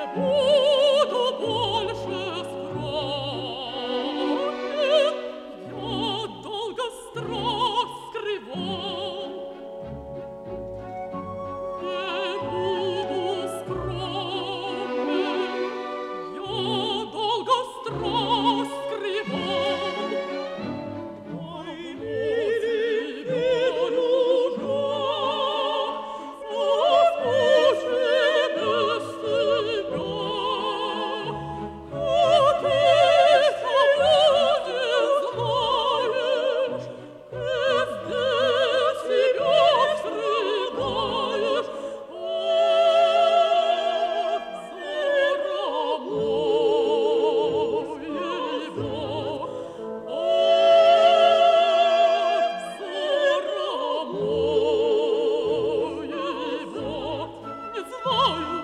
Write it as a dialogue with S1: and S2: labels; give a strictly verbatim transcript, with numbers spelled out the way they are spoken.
S1: буду больше скромен, я долго страх скрывал. Не буду скромен, я долго страх скрывал. Ой, тебе нужна, соскучен без тебя. А ты свободен знаешь, и здесь себя срыдаешь. Ах, взора моего, ах, взора моего, не знаю,